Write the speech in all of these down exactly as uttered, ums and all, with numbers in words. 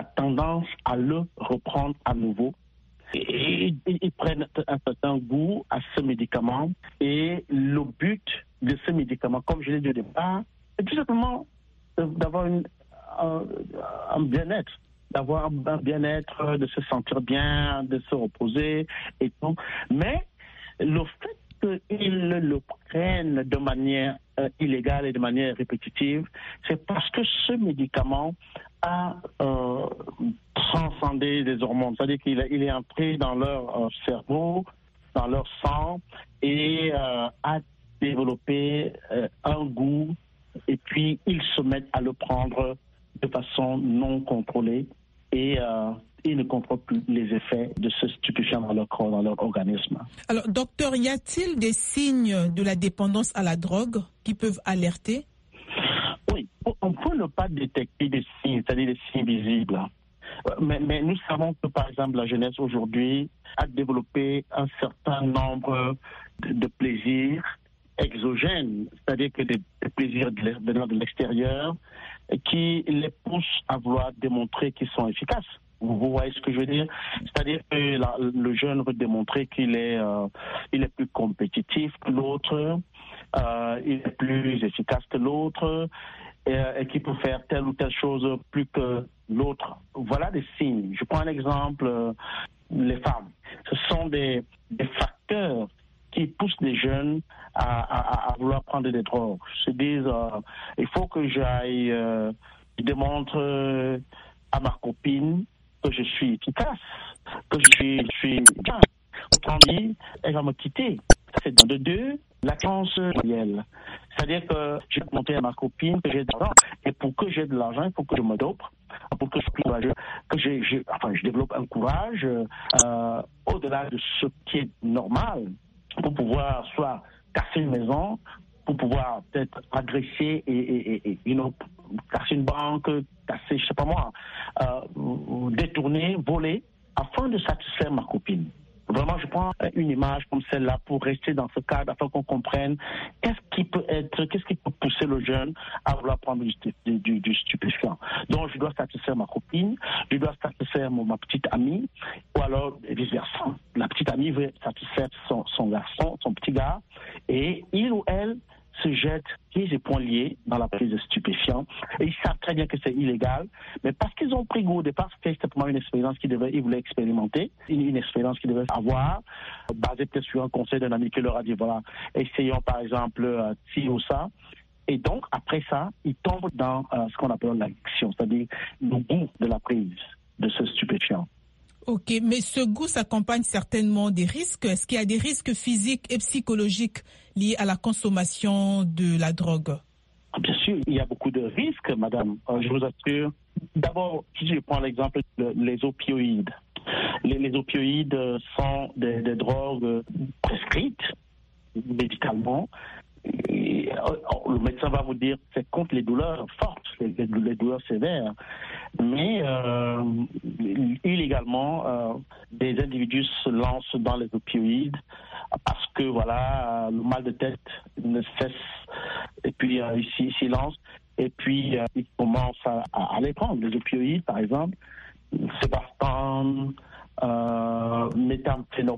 la tendance à le reprendre à nouveau. Et ils prennent un certain goût à ce médicament. Et le but de ce médicament, comme je l'ai dit au départ, c'est tout simplement d'avoir une, un, un bien-être, d'avoir un bien-être, de se sentir bien, de se reposer et tout. Mais le fait qu'ils le prennent de manière euh, illégale et de manière répétitive, c'est parce que ce médicament a euh, transcendé les hormones. C'est-à-dire qu'il il est entré dans leur euh, cerveau, dans leur sang, et euh, a développé euh, un goût, et puis ils se mettent à le prendre de façon non contrôlée, et euh, ils ne contrôlent plus les effets de ce stupéfiant dans leur corps, dans leur organisme. Alors, docteur, y a-t-il des signes de la dépendance à la drogue qui peuvent alerter? Oui, on peut ne pas détecter des signes, c'est-à-dire des signes visibles. Mais, mais nous savons que, par exemple, la jeunesse aujourd'hui a développé un certain nombre de, de plaisirs exogènes, c'est-à-dire que des, des plaisirs venant de l'extérieur qui les poussent à vouloir démontrer qu'ils sont efficaces. Vous voyez ce que je veux dire? C'est-à-dire que la, le jeune veut démontrer qu'il est, euh, il est plus compétitif que l'autre, euh, il est plus efficace que l'autre, et, et qu'il peut faire telle ou telle chose plus que l'autre. Voilà des signes. Je prends un exemple, euh, les femmes. Ce sont des, des facteurs qui poussent les jeunes à, à, à vouloir prendre des drogues. Ils se disent, euh, il faut que j'aille, euh, je démontre euh, à ma copine que je suis efficace, que je suis, je suis bien. Autrement dit, elle va me quitter. C'est dans de deux, la chance réelle. C'est-à-dire que je vais montrer à ma copine que j'ai de l'argent. Et pour que j'ai de l'argent, il faut que je me dope, pour que je sois courageux, que j'ai, j'ai, enfin, je développe un courage euh, au-delà de ce qui est normal, pour pouvoir soit casser une maison, pour pouvoir peut-être agresser et, et, et, et you know, casser une banque, casser, je sais pas moi, euh, détourner, voler, afin de satisfaire ma copine. Vraiment, je prends une image comme celle-là pour rester dans ce cadre, afin qu'on comprenne qu'est-ce qui peut être, qu'est-ce qui peut pousser le jeune à vouloir prendre du, du, du stupéfiant. Donc, je dois satisfaire ma copine, je dois satisfaire mon, ma petite amie, ou alors vice-versa. La petite amie veut satisfaire son, son garçon, son petit gars, et il ou elle se jettent pieds et poings liés dans la prise de stupéfiants. Et ils savent très bien que c'est illégal, mais parce qu'ils ont pris goût au départ, c'était simplement une expérience qu'ils devaient, ils voulaient expérimenter, une, une expérience qu'ils devaient avoir, basée peut-être sur un conseil d'un ami qui leur a dit, voilà, essayons par exemple euh, ci ou ça. Et donc, après ça, ils tombent dans euh, ce qu'on appelle l'addiction, c'est-à-dire le goût de la prise de ce stupéfiant. Ok, mais ce goût s'accompagne certainement des risques. Est-ce qu'il y a des risques physiques et psychologiques liés à la consommation de la drogue? Bien sûr, il y a beaucoup de risques, madame. Euh, je vous assure. D'abord, si je prends l'exemple des opioïdes. Les, les opioïdes sont des, des drogues prescrites médicalement. Et, euh, le médecin va vous dire que c'est contre les douleurs fortes, les, les, les douleurs sévères. Mais euh, illégalement, euh, des individus se lancent dans les opioïdes parce que voilà, le mal de tête ne cesse, et puis euh, ils s'y lancent, et puis euh, ils commencent à, à, à les prendre. Les opioïdes, par exemple, Sébastane, euh, méthamphénophénone.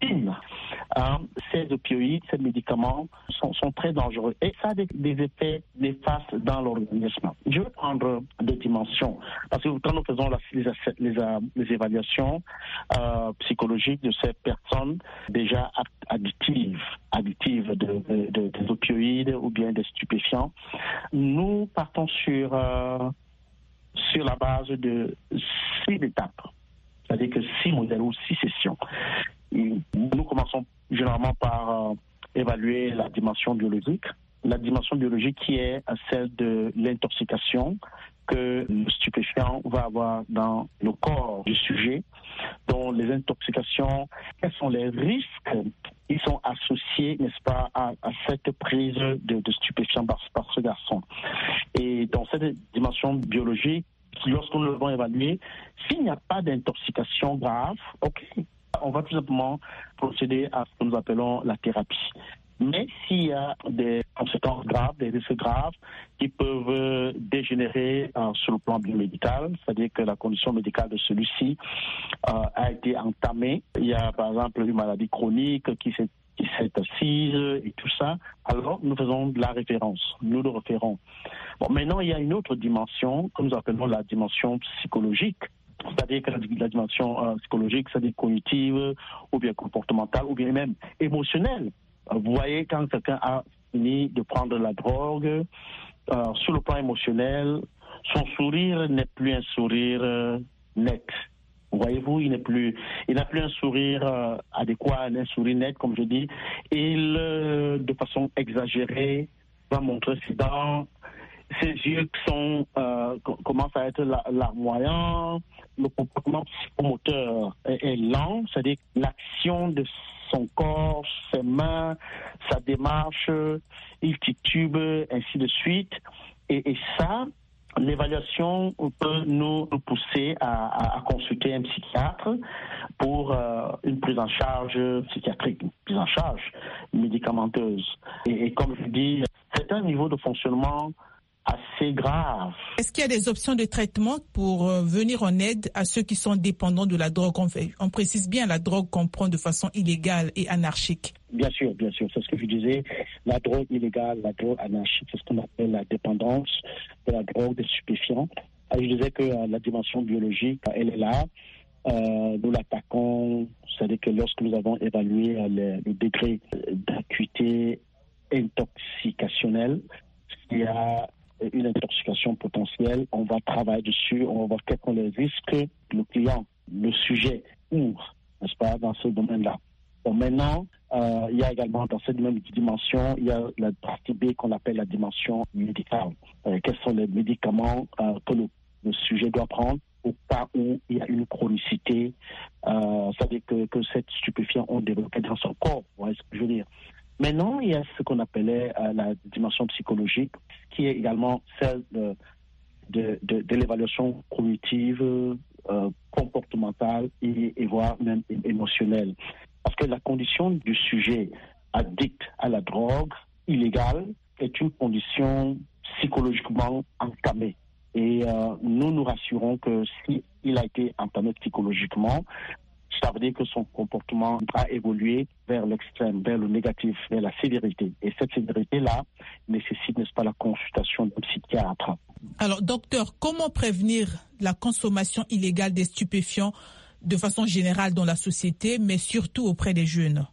Hein, ces opioïdes, ces médicaments sont, sont très dangereux et ça a des, des effets néfastes dans l'organisme. Je vais prendre deux dimensions parce que quand nous faisons la, les, les, les évaluations euh, psychologiques de ces personnes déjà addictives, addictives de, de, de, des opioïdes ou bien des stupéfiants, nous partons sur, euh, sur la base de six étapes, c'est-à-dire que six modèles ou six sessions. Nous commençons généralement par euh, évaluer la dimension biologique. La dimension biologique qui est celle de l'intoxication que le stupéfiant va avoir dans le corps du sujet. Donc les intoxications, quels sont les risques qui sont associés, n'est-ce pas, à, à cette prise de, de stupéfiants par, par ce garçon. Et dans cette dimension biologique, lorsqu'on le va évaluer, s'il n'y a pas d'intoxication grave, ok, on va tout simplement procéder à ce que nous appelons la thérapie. Mais s'il y a des conséquences graves, des risques graves qui peuvent dégénérer euh, sur le plan biomédical, c'est-à-dire que la condition médicale de celui-ci euh, a été entamée. Il y a par exemple une maladie chronique qui s'est, qui s'est assise et tout ça. Alors nous faisons de la référence, nous le référons. Bon, maintenant il y a une autre dimension que nous appelons la dimension psychologique. C'est-à-dire que la, la dimension euh, psychologique, c'est-à-dire cognitive, ou bien comportementale, ou bien même émotionnelle. Vous voyez, quand quelqu'un a fini de prendre la drogue, euh, sur le plan émotionnel, son sourire n'est plus un sourire euh, net. Voyez-vous, il n'est plus, il n'a plus un sourire euh, adéquat, un sourire net, comme je dis. Il, euh, de façon exagérée, va montrer ses dents. Ses yeux qui sont, euh, commencent à être larmoyants, le comportement psychomoteur est, est lent, c'est-à-dire l'action de son corps, ses mains, sa démarche, il titube, ainsi de suite. Et, et ça, l'évaluation peut nous, nous pousser à, à, à consulter un psychiatre pour euh, une prise en charge psychiatrique, une prise en charge médicamenteuse. Et, et comme je dis, c'est un niveau de fonctionnement assez grave. Est-ce qu'il y a des options de traitement pour euh, venir en aide à ceux qui sont dépendants de la drogue? On, fait, on précise bien la drogue qu'on prend de façon illégale et anarchique. Bien sûr, bien sûr. C'est ce que je disais. La drogue illégale, la drogue anarchique, c'est ce qu'on appelle la dépendance de la drogue, des stupéfiants. Je disais que euh, la dimension biologique, elle est là. Euh, nous l'attaquons, c'est-à-dire que lorsque nous avons évalué euh, le, le degré d'acuité intoxicationnelle, il y a une intoxication potentielle, on va travailler dessus, on va voir quels sont les risques que le client, le sujet ouvre, n'est-ce pas, dans ce domaine-là. Bon, maintenant, euh, il y a également dans cette même dimension, il y a la partie B qu'on appelle la dimension médicale. Euh, quels sont les médicaments euh, que le, le sujet doit prendre au cas où il y a une chronicité, euh, c'est-à-dire que, que cette stupéfiant ont développé dans son corps, vous voyez ce que je veux dire. Maintenant, il y a ce qu'on appelait euh, la dimension psychologique, qui est également celle de, de, de, de l'évaluation cognitive, euh, comportementale et, et voire même émotionnelle. Parce que la condition du sujet addict à la drogue illégale est une condition psychologiquement entamée. Et euh, nous nous rassurons que s'il a été entamé psychologiquement, ça veut dire que son comportement a évolué vers l'extrême, vers le négatif, vers la sévérité. Et cette sévérité-là nécessite, n'est-ce pas, la consultation d'un psychiatre. Alors, docteur, comment prévenir la consommation illégale des stupéfiants de façon générale dans la société, mais surtout auprès des jeunes?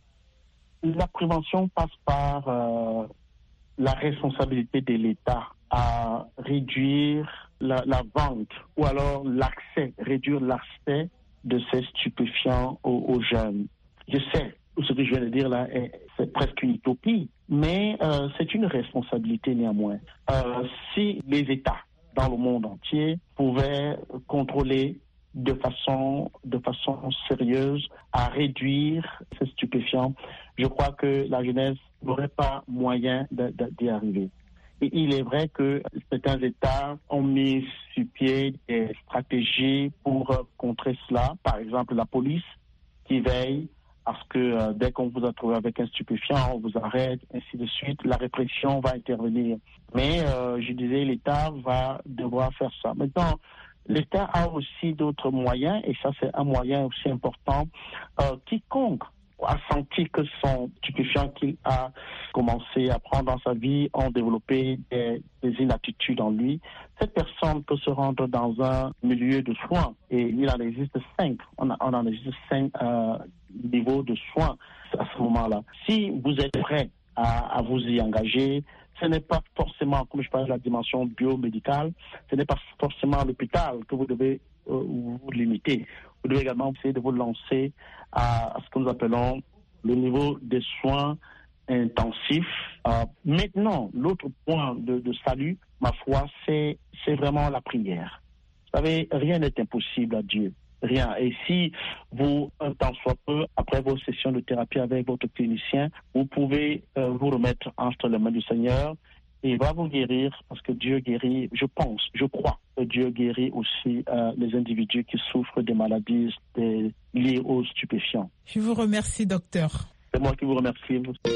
La prévention passe par euh, la responsabilité de l'État à réduire la, la vente ou alors l'accès, réduire l'accès de ces stupéfiants aux, aux jeunes. Je sais, ce que je viens de dire là, est, c'est presque une utopie, mais euh, c'est une responsabilité néanmoins. Euh, si les États dans le monde entier pouvaient contrôler de façon, de façon sérieuse à réduire ces stupéfiants, je crois que la jeunesse n'aurait pas moyen de, de, d'y arriver. Et il est vrai que certains États ont mis sur pied des stratégies pour contrer cela. Par exemple, la police qui veille à ce que euh, dès qu'on vous a trouvé avec un stupéfiant, on vous arrête, ainsi de suite. La répression va intervenir. Mais euh, je disais, l'État va devoir faire ça. Maintenant, l'État a aussi d'autres moyens, et ça c'est un moyen aussi important. Euh, quiconque a senti que son stupéfiant qu'il a commencé à prendre dans sa vie ont développé des, des inaptitudes en lui, cette personne peut se rendre dans un milieu de soins et il en existe cinq. On, a, on en existe cinq euh, niveaux de soins à ce moment-là. Si vous êtes prêt à, à vous y engager, ce n'est pas forcément, comme je parle de la dimension biomédicale, ce n'est pas forcément à l'hôpital que vous devez euh, vous limiter. Vous devez également essayer de vous lancer à, à ce que nous appelons le niveau des soins intensifs. Euh, maintenant, l'autre point de, de salut, ma foi, c'est, c'est vraiment la prière. Vous savez, rien n'est impossible à Dieu. Rien. Et si vous, un temps soit peu, après vos sessions de thérapie avec votre clinicien, vous pouvez euh, vous remettre entre les mains du Seigneur et il va vous guérir parce que Dieu guérit, je pense, je crois que Dieu guérit aussi euh, les individus qui souffrent des maladies des, liées aux stupéfiants. Je vous remercie, docteur. C'est moi qui vous remercie.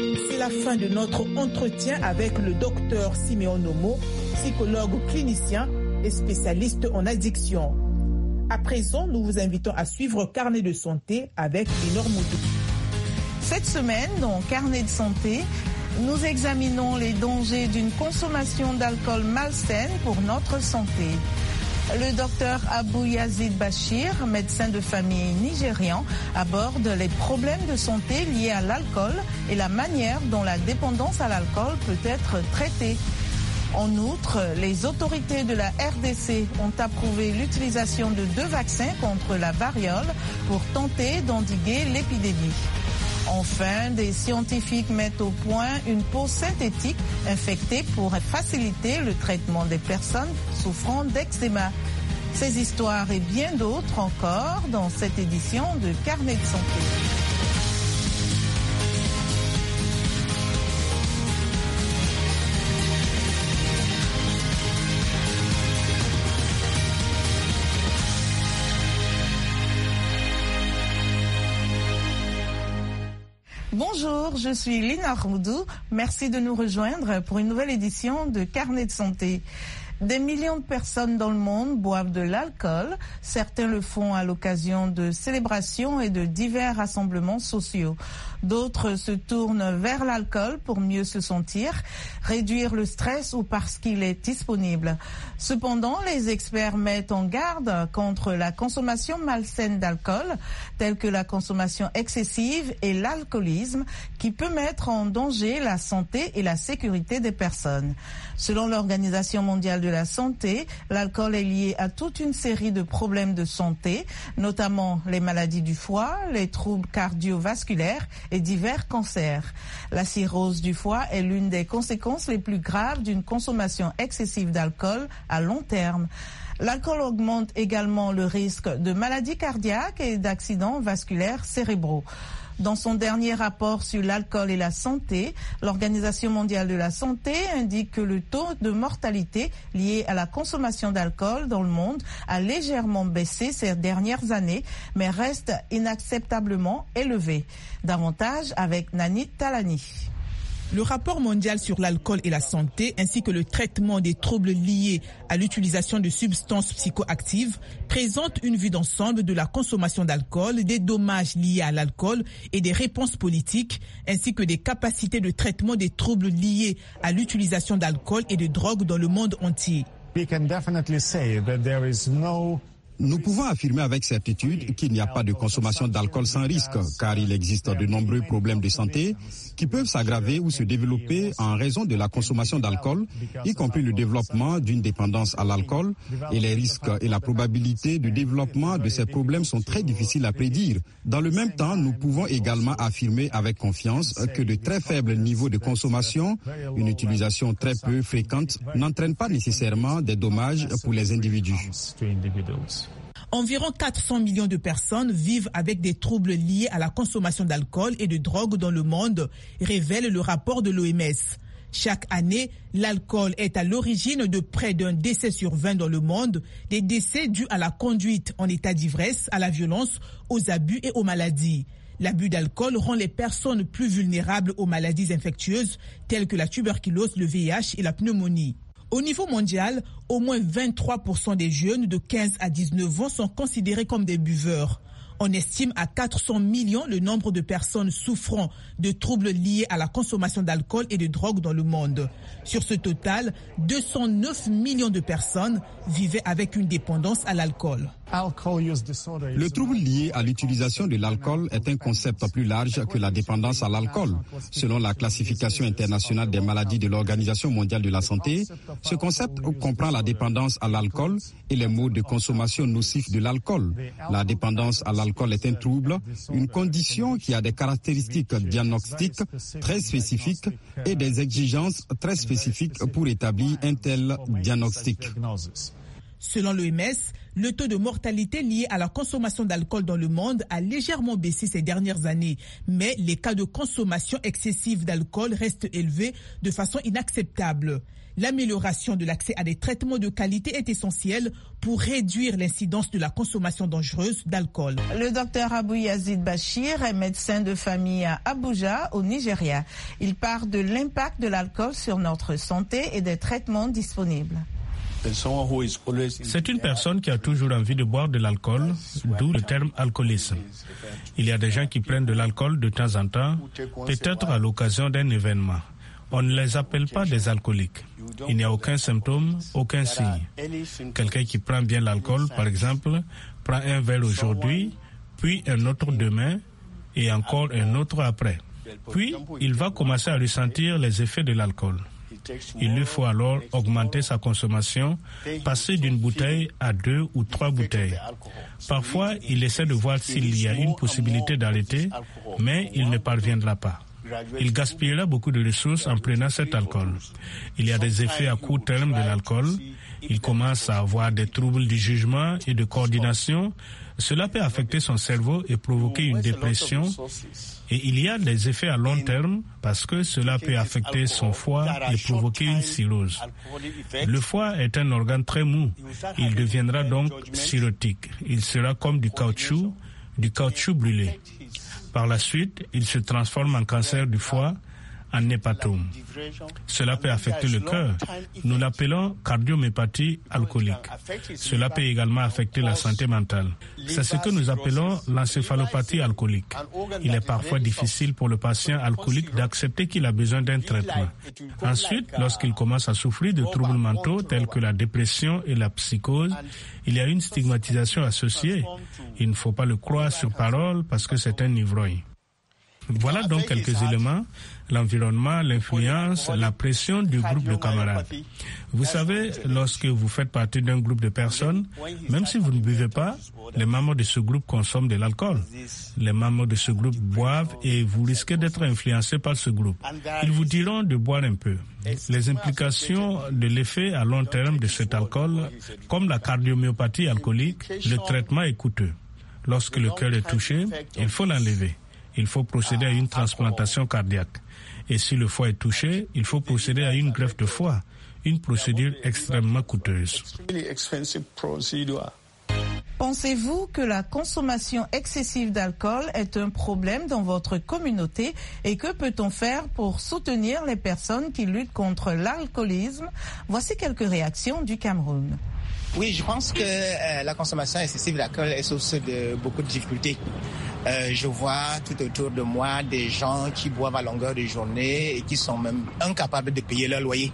C'est la fin de notre entretien avec le docteur Siméon Nomo, psychologue clinicien et spécialiste en addiction. À présent, nous vous invitons à suivre Carnet de santé avec Lénore Moudou. Cette semaine, dans Carnet de santé, nous examinons les dangers d'une consommation d'alcool malsaine pour notre santé. Le docteur Abou Yazid Bachir, médecin de famille nigérian, aborde les problèmes de santé liés à l'alcool et la manière dont la dépendance à l'alcool peut être traitée. En outre, les autorités de la R D C ont approuvé l'utilisation de deux vaccins contre la variole pour tenter d'endiguer l'épidémie. Enfin, des scientifiques mettent au point une peau synthétique infectée pour faciliter le traitement des personnes souffrant d'eczéma. Ces histoires et bien d'autres encore dans cette édition de Carnet de santé. Bonjour, je suis Lénore Moudou. Merci de nous rejoindre pour une nouvelle édition de Carnet de santé. Des millions de personnes dans le monde boivent de l'alcool. Certains le font à l'occasion de célébrations et de divers rassemblements sociaux. D'autres se tournent vers l'alcool pour mieux se sentir, réduire le stress ou parce qu'il est disponible. Cependant, les experts mettent en garde contre la consommation malsaine d'alcool, telle que la consommation excessive et l'alcoolisme, qui peut mettre en danger la santé et la sécurité des personnes. Selon l'Organisation mondiale de la santé, l'alcool est lié à toute une série de problèmes de santé, notamment les maladies du foie, les troubles cardiovasculaires et divers cancers. La cirrhose du foie est l'une des conséquences les plus graves d'une consommation excessive d'alcool à long terme. L'alcool augmente également le risque de maladies cardiaques et d'accidents vasculaires cérébraux. Dans son dernier rapport sur l'alcool et la santé, l'Organisation mondiale de la santé indique que le taux de mortalité lié à la consommation d'alcool dans le monde a légèrement baissé ces dernières années, mais reste inacceptablement élevé. Davantage avec Nani Talani. Le rapport mondial sur l'alcool et la santé ainsi que le traitement des troubles liés à l'utilisation de substances psychoactives présente une vue d'ensemble de la consommation d'alcool, des dommages liés à l'alcool et des réponses politiques ainsi que des capacités de traitement des troubles liés à l'utilisation d'alcool et de drogue dans le monde entier. We can definitely say that there is no Nous pouvons affirmer avec certitude qu'il n'y a pas de consommation d'alcool sans risque, car il existe de nombreux problèmes de santé qui peuvent s'aggraver ou se développer en raison de la consommation d'alcool, y compris le développement d'une dépendance à l'alcool, et les risques et la probabilité de développement de ces problèmes sont très difficiles à prédire. Dans le même temps, nous pouvons également affirmer avec confiance que de très faibles niveaux de consommation, une utilisation très peu fréquente, n'entraîne pas nécessairement des dommages pour les individus. Environ quatre cents millions de personnes vivent avec des troubles liés à la consommation d'alcool et de drogue dans le monde, révèle le rapport de l'O M S. Chaque année, l'alcool est à l'origine de près d'un décès sur vingt dans le monde, des décès dus à la conduite en état d'ivresse, à la violence, aux abus et aux maladies. L'abus d'alcool rend les personnes plus vulnérables aux maladies infectieuses telles que la tuberculose, le V I H et la pneumonie. Au niveau mondial, au moins vingt-trois pour cent des jeunes de quinze à dix-neuf ans sont considérés comme des buveurs. On estime à quatre cents millions le nombre de personnes souffrant de troubles liés à la consommation d'alcool et de drogue dans le monde. Sur ce total, deux cent neuf millions de personnes vivaient avec une dépendance à l'alcool. Le trouble lié à l'utilisation de l'alcool est un concept plus large que la dépendance à l'alcool. Selon la classification internationale des maladies de l'Organisation mondiale de la santé, ce concept comprend la dépendance à l'alcool et les modes de consommation nocifs de l'alcool. La dépendance à l'alcool est un trouble, une condition qui a des caractéristiques diagnostiques très spécifiques et des exigences très spécifiques pour établir un tel diagnostic. Selon l'O M S, le taux de mortalité lié à la consommation d'alcool dans le monde a légèrement baissé ces dernières années, mais les cas de consommation excessive d'alcool restent élevés de façon inacceptable. L'amélioration de l'accès à des traitements de qualité est essentielle pour réduire l'incidence de la consommation dangereuse d'alcool. Le docteur Abou Yazid Bachir est médecin de famille à Abuja, au Nigeria. Il parle de l'impact de l'alcool sur notre santé et des traitements disponibles. C'est une personne qui a toujours envie de boire de l'alcool, d'où le terme alcoolisme. Il y a des gens qui prennent de l'alcool de temps en temps, peut-être à l'occasion d'un événement. On ne les appelle pas des alcooliques. Il n'y a aucun symptôme, aucun signe. Quelqu'un qui prend bien l'alcool, par exemple, prend un verre aujourd'hui, puis un autre demain et encore un autre après. Puis, il va commencer à ressentir les effets de l'alcool. Il lui faut alors augmenter sa consommation, passer d'une bouteille à deux ou trois bouteilles. Parfois, il essaie de voir s'il y a une possibilité d'arrêter, mais il ne parviendra pas. Il gaspillera beaucoup de ressources en prenant cet alcool. Il y a des effets à court terme de l'alcool. Il commence à avoir des troubles du jugement et de coordination. Cela peut affecter son cerveau et provoquer une dépression. Et il y a des effets à long terme parce que cela peut affecter son foie et provoquer une cirrhose. Le foie est un organe très mou. Il deviendra donc cirrhotique. Il sera comme du caoutchouc, du caoutchouc brûlé. Par la suite, il se transforme en cancer du foie, en hépatome. Cela peut affecter le cœur. Nous l'appelons cardiomyopathie alcoolique. Cela peut également affecter la santé mentale. C'est ce que nous appelons l'encéphalopathie alcoolique. Il est parfois difficile pour le patient alcoolique d'accepter qu'il a besoin d'un traitement. Ensuite, lorsqu'il commence à souffrir de troubles mentaux tels que la dépression et la psychose, il y a une stigmatisation associée. Il ne faut pas le croire sur parole parce que c'est un ivrogne. Voilà donc quelques éléments, l'environnement, l'influence, la pression du groupe de camarades. Vous savez, lorsque vous faites partie d'un groupe de personnes, même si vous ne buvez pas, les membres de ce groupe consomment de l'alcool. Les membres de ce groupe boivent et vous risquez d'être influencé par ce groupe. Ils vous diront de boire un peu. Les implications de l'effet à long terme de cet alcool, comme la cardiomyopathie alcoolique, le traitement est coûteux. Lorsque le cœur est touché, il faut l'enlever. Il faut procéder à une transplantation cardiaque. Et si le foie est touché, il faut procéder à une greffe de foie, une procédure extrêmement coûteuse. Pensez-vous que la consommation excessive d'alcool est un problème dans votre communauté et que peut-on faire pour soutenir les personnes qui luttent contre l'alcoolisme? Voici quelques réactions du Cameroun. Oui, je pense que euh, la consommation excessive d'alcool est source de beaucoup de difficultés. Euh, je vois tout autour de moi des gens qui boivent à longueur de journée et qui sont même incapables de payer leur loyer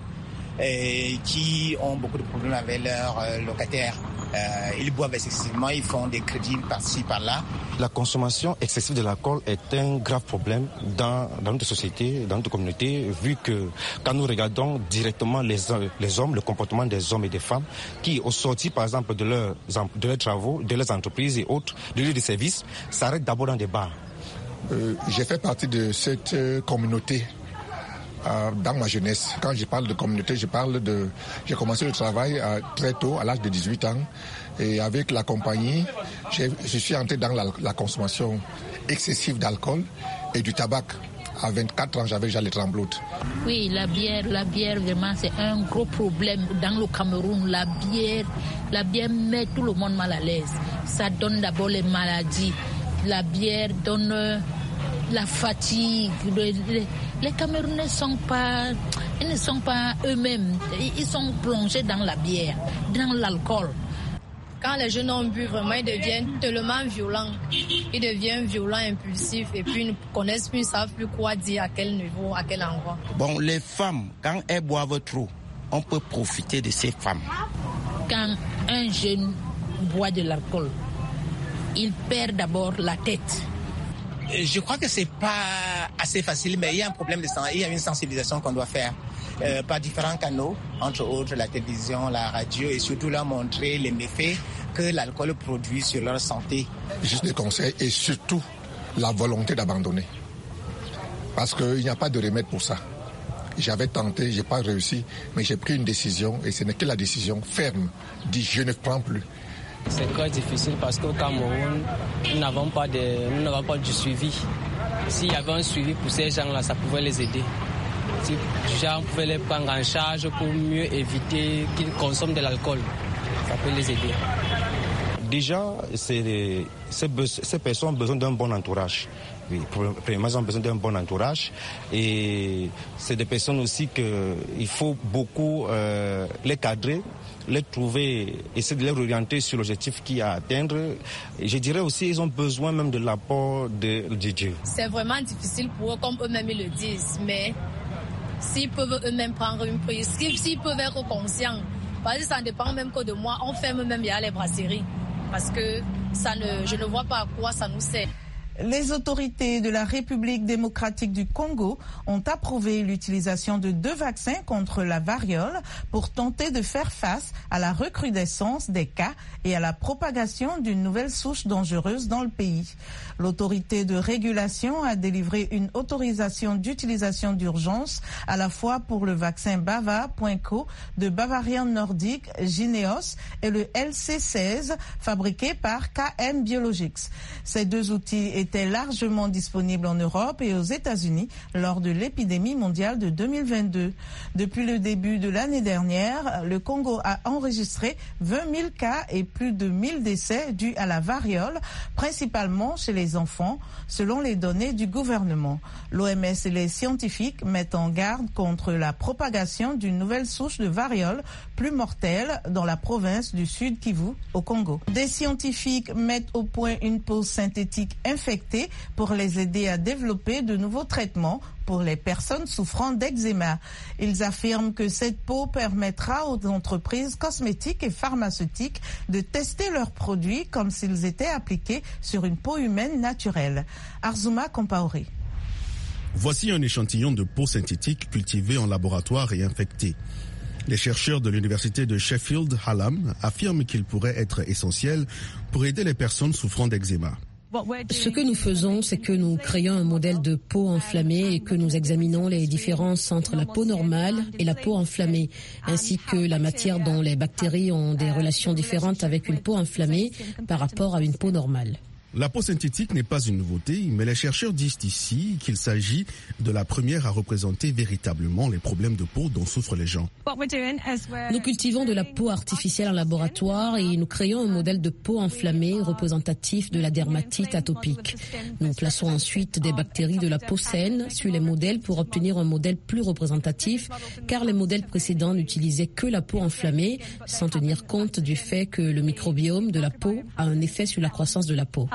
et qui ont beaucoup de problèmes avec leurs euh, locataires. Euh, ils boivent excessivement, ils font des crédits par-ci, par-là. La consommation excessive de l'alcool est un grave problème dans, dans notre société, dans notre communauté, vu que quand nous regardons directement les, les hommes, le comportement des hommes et des femmes, qui au sortir par exemple de leurs, de leurs travaux, de leurs entreprises et autres, de lieux de service, s'arrêtent d'abord dans des bars. Euh, j'ai fait partie de cette euh, communauté. Euh, dans ma jeunesse. Quand je parle de communauté, je parle de... J'ai commencé le travail euh, très tôt, à l'âge de dix-huit ans. Et avec la compagnie, j'ai, je suis entré dans la, la consommation excessive d'alcool et du tabac. À vingt-quatre ans, j'avais déjà les tremblotes. Oui, la bière, la bière, vraiment, c'est un gros problème dans le Cameroun. La bière, la bière met tout le monde mal à l'aise. Ça donne d'abord les maladies. La bière donne... Euh, la fatigue, les, les, les Camerounais sont pas, ils ne sont pas eux-mêmes, ils sont plongés dans la bière, dans l'alcool. Quand les jeunes ont bu, vraiment, ils deviennent tellement violents, ils deviennent violents, impulsifs, et puis ils ne connaissent plus, ils ne savent plus quoi dire, à quel niveau, à quel endroit. Bon, les femmes, quand elles boivent trop, on peut profiter de ces femmes. Quand un jeune boit de l'alcool, il perd d'abord la tête. Je crois que c'est pas assez facile, mais il y a un problème de santé, il y a une sensibilisation qu'on doit faire euh, par différents canaux, entre autres la télévision, la radio, et surtout leur montrer les méfaits que l'alcool produit sur leur santé. Juste des conseils et surtout la volonté d'abandonner. Parce qu'il n'y a pas de remède pour ça. J'avais tenté, j'ai pas réussi, mais j'ai pris une décision et ce n'est que la décision ferme, dit je ne prends plus. C'est très difficile parce qu'au Cameroun, nous n'avons pas de, nous n'avons pas de suivi. S'il y avait un suivi pour ces gens-là, ça pouvait les aider. préventifs. Déjà, on pouvait les prendre en charge pour mieux éviter qu'ils consomment de l'alcool. Ça peut les aider. Déjà, c'est, ces, ces personnes ont besoin d'un bon entourage. Oui, premièrement, ils ont besoin d'un bon entourage. Et c'est des personnes aussi qu'il faut beaucoup euh, les cadrer, les trouver, essayer de les orienter sur l'objectif qu'il y a à atteindre. Et je dirais aussi qu'ils ont besoin même de l'apport de, de Dieu. C'est vraiment difficile pour eux, comme eux-mêmes ils le disent. Mais s'ils peuvent eux-mêmes prendre une prise, s'ils peuvent être conscients, parce que ça ne dépend même que de moi, on ferme même les brasseries. Parce que ça ne, je ne vois pas à quoi ça nous sert. Les autorités de la République démocratique du Congo ont approuvé l'utilisation de deux vaccins contre la variole pour tenter de faire face à la recrudescence des cas et à la propagation d'une nouvelle souche dangereuse dans le pays. L'autorité de régulation a délivré une autorisation d'utilisation d'urgence à la fois pour le vaccin Bava.co de Bavarian Nordic, Jynneos et le L C seize fabriqué par K M Biologics. Ces deux outils étaient largement disponibles en Europe et aux États-Unis lors de l'épidémie mondiale de deux mille vingt-deux. Depuis le début de l'année dernière, le Congo a enregistré vingt mille cas et plus de mille décès dus à la variole, principalement chez les enfants, selon les données du gouvernement. L'O M S et les scientifiques mettent en garde contre la propagation d'une nouvelle souche de variole plus mortelle dans la province du Sud Kivu, au Congo. Des scientifiques mettent au point une peau synthétique infectée pour les aider à développer de nouveaux traitements pour les personnes souffrant d'eczéma. Ils affirment que cette peau permettra aux entreprises cosmétiques et pharmaceutiques de tester leurs produits comme s'ils étaient appliqués sur une peau humaine naturelle. Arzuma Compaoré. Voici un échantillon de peau synthétique cultivée en laboratoire et infectée. Les chercheurs de l'université de Sheffield Hallam affirment qu'il pourrait être essentiel pour aider les personnes souffrant d'eczéma. Ce que nous faisons, c'est que nous créons un modèle de peau enflammée et que nous examinons les différences entre la peau normale et la peau enflammée, ainsi que la matière dont les bactéries ont des relations différentes avec une peau enflammée par rapport à une peau normale. La peau synthétique n'est pas une nouveauté, mais les chercheurs disent ici qu'il s'agit de la première à représenter véritablement les problèmes de peau dont souffrent les gens. Nous cultivons de la peau artificielle en laboratoire et nous créons un modèle de peau enflammée représentatif de la dermatite atopique. Nous plaçons ensuite des bactéries de la peau saine sur les modèles pour obtenir un modèle plus représentatif, car les modèles précédents n'utilisaient que la peau enflammée sans tenir compte du fait que le microbiome de la peau a un effet sur la croissance de la peau.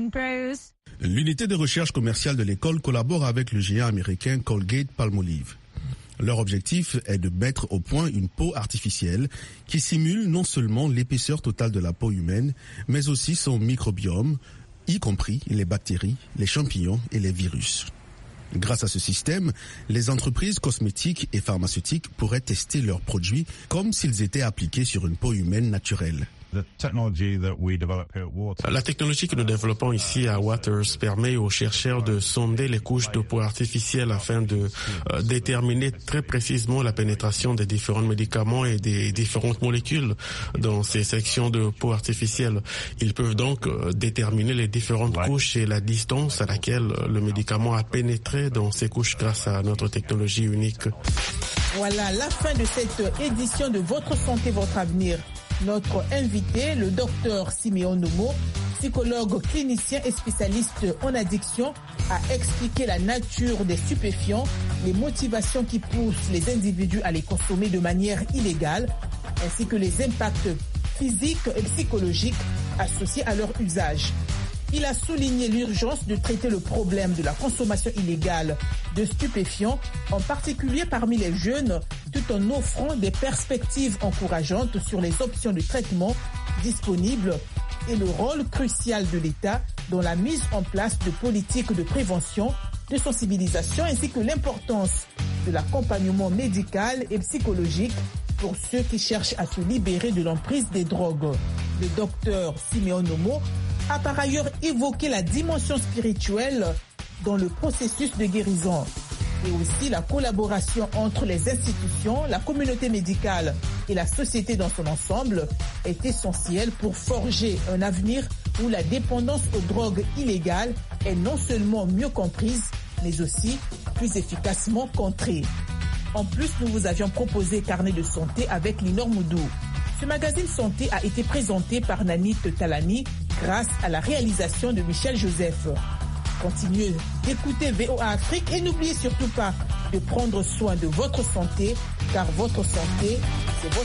L'unité de recherche commerciale de l'école collabore avec le géant américain Colgate-Palmolive. Leur objectif est de mettre au point une peau artificielle qui simule non seulement l'épaisseur totale de la peau humaine, mais aussi son microbiome, y compris les bactéries, les champignons et les virus. Grâce à ce système, les entreprises cosmétiques et pharmaceutiques pourraient tester leurs produits comme s'ils étaient appliqués sur une peau humaine naturelle. La technologie que nous développons ici à Waters permet aux chercheurs de sonder les couches de peau artificielle afin de euh, déterminer très précisément la pénétration des différents médicaments et des différentes molécules dans ces sections de peau artificielle. Ils peuvent donc euh, déterminer les différentes couches et la distance à laquelle le médicament a pénétré dans ces couches grâce à notre technologie unique. Voilà la fin de cette édition de Votre Santé, Votre Avenir. Notre invité, le docteur Siméon Nomo, psychologue clinicien et spécialiste en addiction, a expliqué la nature des stupéfiants, les motivations qui poussent les individus à les consommer de manière illégale, ainsi que les impacts physiques et psychologiques associés à leur usage. Il a souligné l'urgence de traiter le problème de la consommation illégale de stupéfiants, en particulier parmi les jeunes, tout en offrant des perspectives encourageantes sur les options de traitement disponibles et le rôle crucial de l'État dans la mise en place de politiques de prévention, de sensibilisation ainsi que l'importance de l'accompagnement médical et psychologique pour ceux qui cherchent à se libérer de l'emprise des drogues. Le docteur Siméon Nomo a par ailleurs évoqué la dimension spirituelle dans le processus de guérison et aussi la collaboration entre les institutions, la communauté médicale et la société dans son ensemble est essentielle pour forger un avenir où la dépendance aux drogues illégales est non seulement mieux comprise, mais aussi plus efficacement contrée. En plus, nous vous avions proposé Carnet de santé avec Linor Moudou. Ce magazine santé a été présenté par Nanit Talani grâce à la réalisation de Michel Joseph. Continuez d'écouter V O A Afrique et n'oubliez surtout pas de prendre soin de votre santé, car votre santé